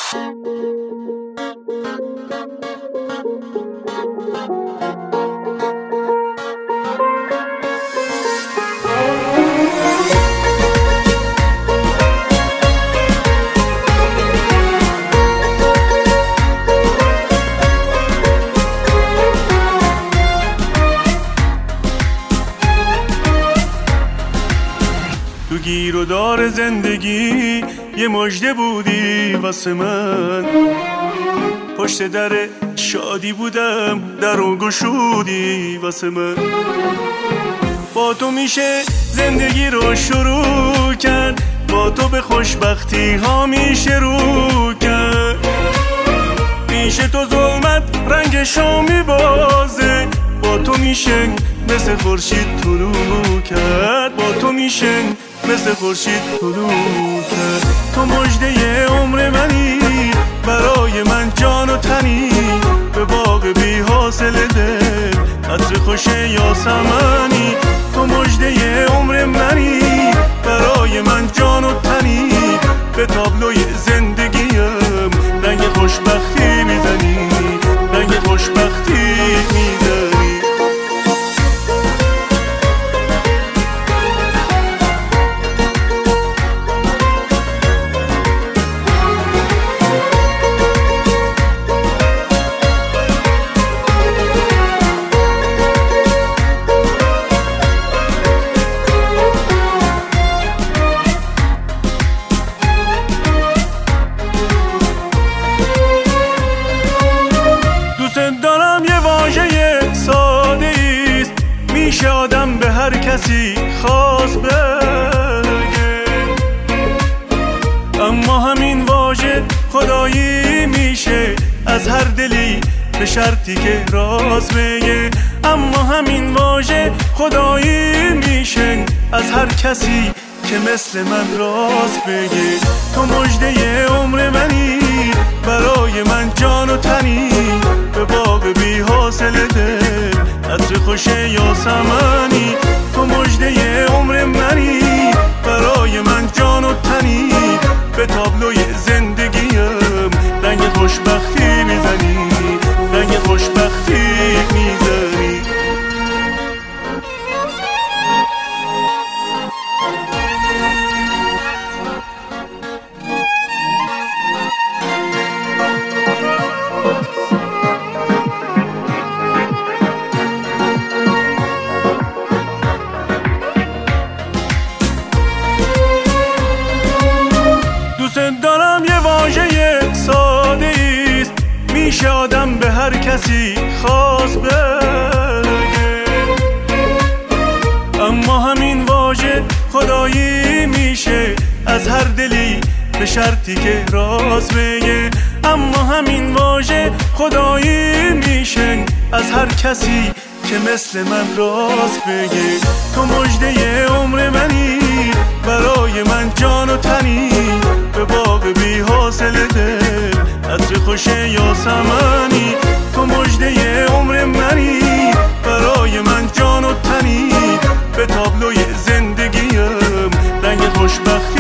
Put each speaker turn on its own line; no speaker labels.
تو گیر و دار زندگی یه مژده بودی واسه من، پشت در شادی بودم درو گشودی واسه من. با تو میشه زندگی رو شروع کرد، با تو به خوشبختی ها میشه رو کرد. میشه تو ظلمت رنگشو میبازه، با تو میشه مثل خورشید طلوع کرد، با تو میشه مثل خورشید طلوع کرد. تو مژده عمر منی، برای من جان و تنی، به باغ بی حاصل دل عطر خوش یاسمنی. تو مژده عمر منی، برای من جان و تنی، به تابلوی زندگیم رنگ خوشبختی میزنی، رنگ خوشبختی میزنی. دارم یه واژه ساده ایست، میشه آدم به هر کسی خاص بگه، اما همین واژه خدایی میشه از هر دلی به شرطی که راست بگه. اما همین واژه خدایی میشه از هر کسی که مثل من راست بگه. تو مژده عمر منی، برای من جان و تنی، به باغ بی حاصل دل عطر خوش یاسمنی. تو مژده عمر منی، برای من جان و تنی، به تابلوی زندگیم رنگ خوشبختی میزنی، رنگ خوشبختی میزنی. دارم یه واژه ساده ایست، میشه آدم به هر کسی خاص بگه، اما همین واژه خدایی میشه از هر دلی به شرطی که راست بگه. اما همین واژه خدایی میشه از هر کسی که مثل من راست بگه. تو مژده عمر منی، برای من جان و تنی، به باغ بی حاصل دل عطر خوش یاسمنی. تو مژده عمر منی، برای من جان و تنی، به تابلوی زندگیم رنگ خوشبختی